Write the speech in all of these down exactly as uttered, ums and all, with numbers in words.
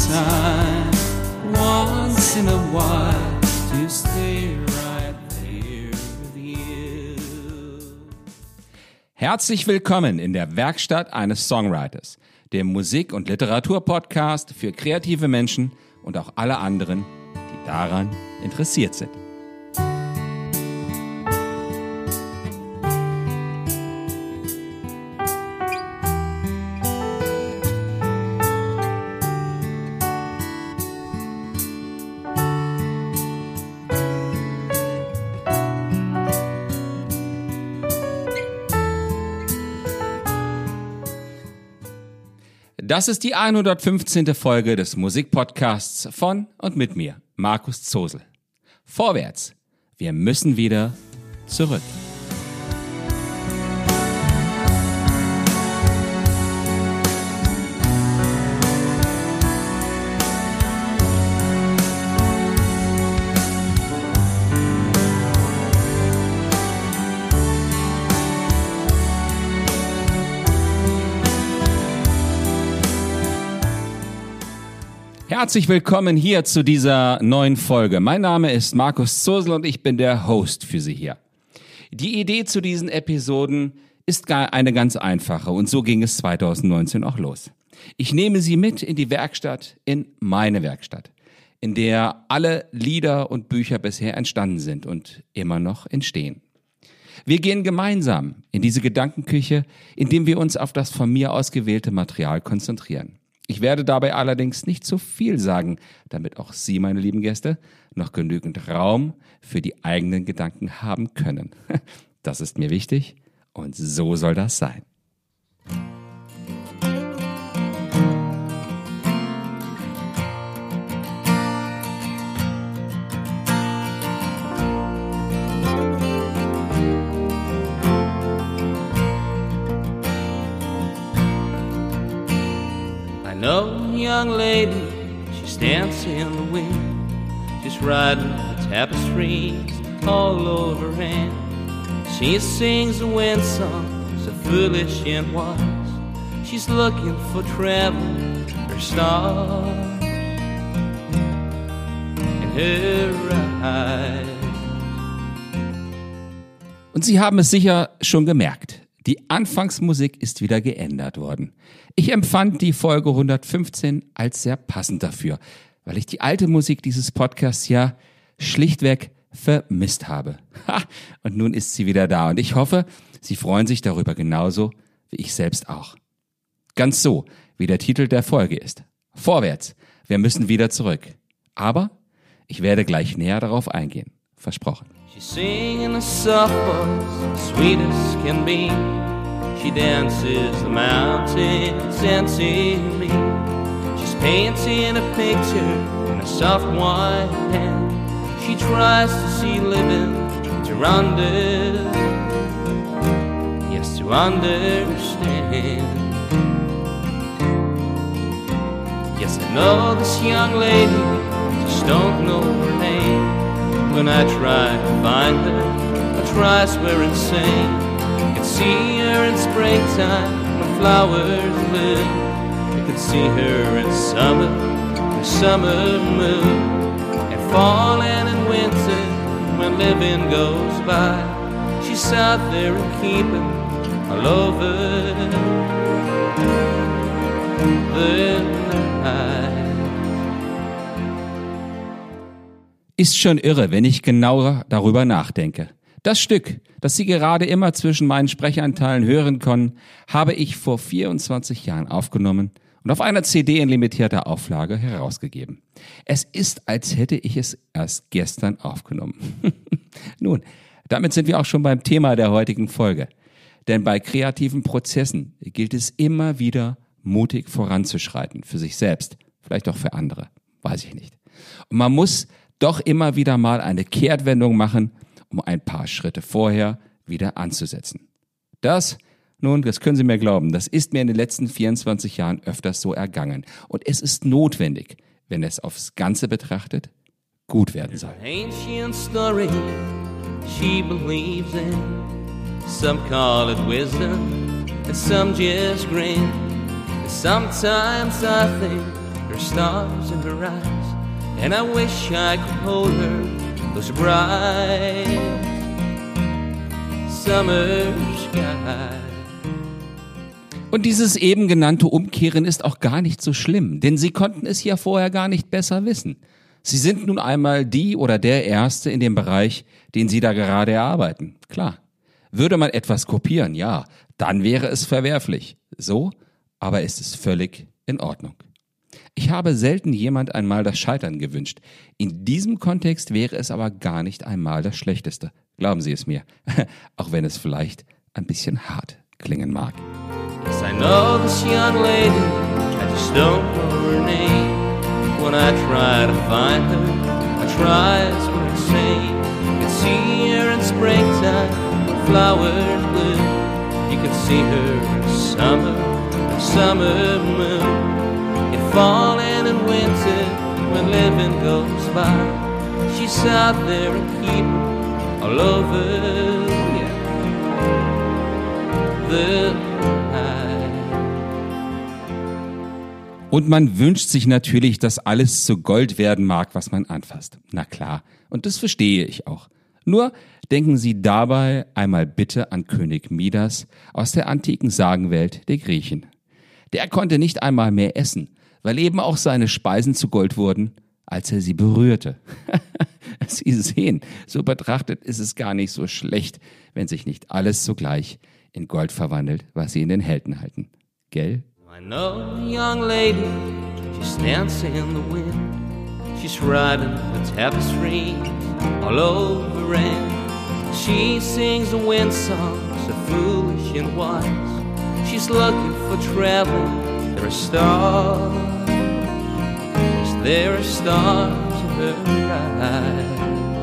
sign once in a while to stay right there with you. Herzlich willkommen in der Werkstatt eines Songwriters, dem Musik- und Literaturpodcast für kreative Menschen und auch alle anderen, die daran interessiert sind. Das ist die hundertfünfzehnte Folge des Musikpodcasts von und mit mir, Markus Zosel. Vorwärts, wir müssen wieder zurück. Herzlich willkommen hier zu dieser neuen Folge. Mein Name ist Markus Zosel und ich bin der Host für Sie hier. Die Idee zu diesen Episoden ist eine ganz einfache und so ging es zweitausendneunzehn auch los. Ich nehme Sie mit in die Werkstatt, in meine Werkstatt, in der alle Lieder und Bücher bisher entstanden sind und immer noch entstehen. Wir gehen gemeinsam in diese Gedankenküche, indem wir uns auf das von mir ausgewählte Material konzentrieren. Ich werde dabei allerdings nicht zu viel sagen, damit auch Sie, meine lieben Gäste, noch genügend Raum für die eigenen Gedanken haben können. Das ist mir wichtig und so soll das sein. No young lady, she's dancing in the wind. She's riding the tapestries all over hand. She sings a wind song, so foolish and wise. She's looking for travel, her stars in her eyes. Und Sie haben es sicher schon gemerkt. Die Anfangsmusik ist wieder geändert worden. Ich empfand die Folge hundertfünfzehn als sehr passend dafür, weil ich die alte Musik dieses Podcasts ja schlichtweg vermisst habe. Ha, und nun ist sie wieder da und ich hoffe, Sie freuen sich darüber genauso wie ich selbst auch. Ganz so, wie der Titel der Folge ist. Vorwärts, wir müssen wieder zurück. Aber ich werde gleich näher darauf eingehen. Versprochen. She's singing a soft voice, sweet as can be. She dances the mountains and to me. She's painting a picture in a soft white hand. She tries to see living, to under, yes, to understand. Yes, I know this young lady, just don't know her name. When I try to find her, I try, swear insane. You can see her in springtime when flowers bloom. You can see her in summer, the summer moon. And falling in winter when living goes by. She's out there and keeping all over the night. Ist schon irre, wenn ich genauer darüber nachdenke. Das Stück, das Sie gerade immer zwischen meinen Sprechanteilen hören können, habe ich vor vierundzwanzig Jahren aufgenommen und auf einer C D in limitierter Auflage herausgegeben. Es ist, als hätte ich es erst gestern aufgenommen. Nun, damit sind wir auch schon beim Thema der heutigen Folge. Denn bei kreativen Prozessen gilt es immer wieder, mutig voranzuschreiten, für sich selbst, vielleicht auch für andere, weiß ich nicht. Und man muss doch immer wieder mal eine Kehrtwendung machen, um ein paar Schritte vorher wieder anzusetzen. Das, nun, das können Sie mir glauben, das ist mir in den letzten vierundzwanzig Jahren öfters so ergangen. Und es ist notwendig, wenn es aufs Ganze betrachtet, gut werden soll. Ancient story she believes in. Some call it wisdom, and some just grin. And sometimes I think there are stars in her eyes, and I wish I could hold her, those bright summer skies. Und dieses eben genannte Umkehren ist auch gar nicht so schlimm, denn sie konnten es ja vorher gar nicht besser wissen. Sie sind nun einmal die oder der Erste in dem Bereich, den sie da gerade erarbeiten. Klar. Würde man etwas kopieren, ja, dann wäre es verwerflich. So, aber ist es völlig in Ordnung. Ich habe selten jemand einmal das Scheitern gewünscht. In diesem Kontext wäre es aber gar nicht einmal das Schlechteste. Glauben Sie es mir, auch wenn es vielleicht ein bisschen hart klingen mag. Yes, I know this young lady, I just don't know her name. When I try to find her, I try as we're insane. You can see her in springtime, when flowers bloom. You can see her in summer, in summer moon. In fall and in winter, when living goes by. She's out there in people all over, yeah. The Und man wünscht sich natürlich, dass alles zu Gold werden mag, was man anfasst. Na klar, und das verstehe ich auch. Nur denken Sie dabei einmal bitte an König Midas aus der antiken Sagenwelt der Griechen. Der konnte nicht einmal mehr essen, weil eben auch seine Speisen zu Gold wurden, als er sie berührte. Sie sehen, so betrachtet ist es gar nicht so schlecht, wenn sich nicht alles sogleich in Gold verwandelt, was Sie in den Händen halten. Gell? I know a young lady, she's dancing in the wind. She's riding the tapestry all over, and she sings the wind songs, so foolish and wise. She's looking for travel, there are stars, yes, there are stars in her eyes.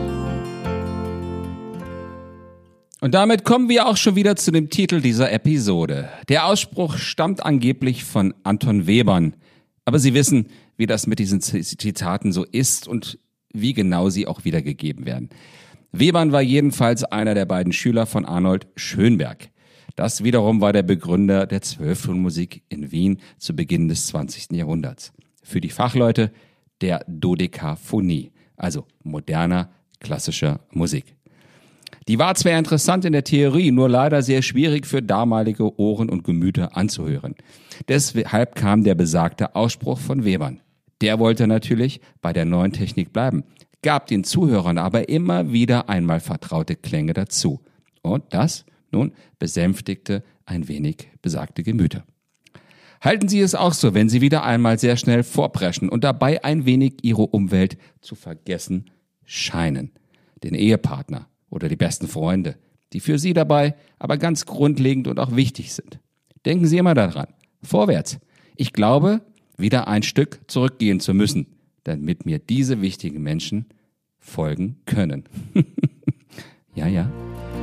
Und damit kommen wir auch schon wieder zu dem Titel dieser Episode. Der Ausspruch stammt angeblich von Anton Webern. Aber Sie wissen, wie das mit diesen Zitaten so ist und wie genau sie auch wiedergegeben werden. Webern war jedenfalls einer der beiden Schüler von Arnold Schönberg. Das wiederum war der Begründer der Zwölftonmusik in Wien zu Beginn des zwanzigsten Jahrhunderts. Für die Fachleute der Dodekaphonie, also moderner, klassischer Musik. Die war zwar interessant in der Theorie, nur leider sehr schwierig für damalige Ohren und Gemüter anzuhören. Deshalb kam der besagte Ausspruch von Webern. Der wollte natürlich bei der neuen Technik bleiben, gab den Zuhörern aber immer wieder einmal vertraute Klänge dazu. Und das, nun, besänftigte ein wenig besagte Gemüter. Halten Sie es auch so, wenn Sie wieder einmal sehr schnell vorpreschen und dabei ein wenig Ihre Umwelt zu vergessen scheinen. Den Ehepartner oder die besten Freunde, die für Sie dabei aber ganz grundlegend und auch wichtig sind. Denken Sie immer daran, vorwärts. Ich glaube, wieder ein Stück zurückgehen zu müssen, damit mir diese wichtigen Menschen folgen können. Ja, ja.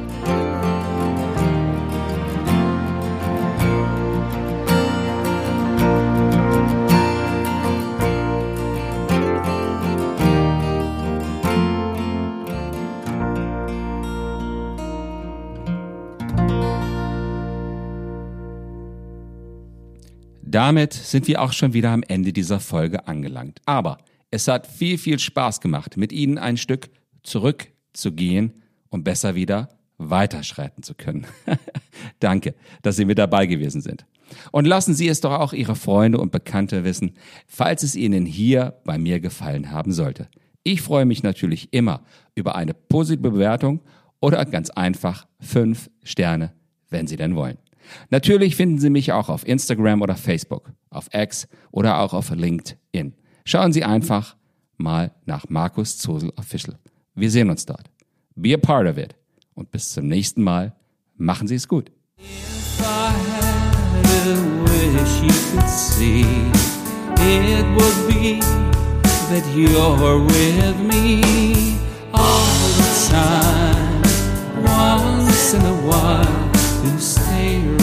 Damit sind wir auch schon wieder am Ende dieser Folge angelangt. Aber es hat viel, viel Spaß gemacht, mit Ihnen ein Stück zurückzugehen, um besser wieder weiterschreiten zu können. Danke, dass Sie mit dabei gewesen sind. Und lassen Sie es doch auch Ihre Freunde und Bekannte wissen, falls es Ihnen hier bei mir gefallen haben sollte. Ich freue mich natürlich immer über eine positive Bewertung oder ganz einfach fünf Sterne, wenn Sie denn wollen. Natürlich finden Sie mich auch auf Instagram oder Facebook, auf X oder auch auf LinkedIn. Schauen Sie einfach mal nach Markus Zosel Official. Wir sehen uns dort. Be a part of it. Und bis zum nächsten Mal. Machen Sie es gut. If I had a wish you could see, it would be that you're with me all the time. Once in a while, you stay